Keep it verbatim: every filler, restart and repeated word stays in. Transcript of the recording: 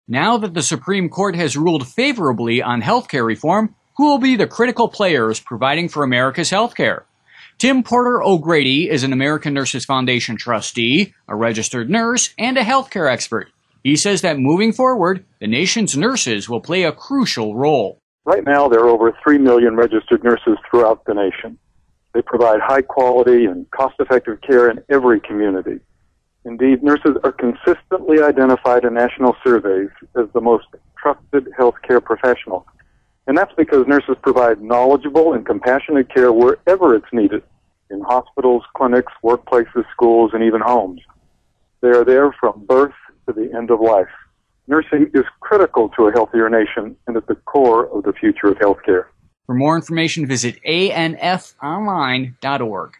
Now that the Supreme Court has ruled favorably on healthcare reform, who will be the critical players providing for America's healthcare? Tim Porter O'Grady is an American Nurses Foundation trustee, a registered nurse, and a healthcare expert. He says that moving forward, the nation's nurses will play a crucial role. Right now, there are over three million registered nurses throughout the nation. They provide high-quality and cost-effective care in every community. Indeed, nurses are consistently identified in national surveys as the most trusted healthcare professional. And that's because nurses provide knowledgeable and compassionate care wherever it's needed, in hospitals, clinics, workplaces, schools, and even homes. They are there from birth to the end of life. Nursing is critical to a healthier nation and at the core of the future of healthcare. For more information, visit A N F online dot org.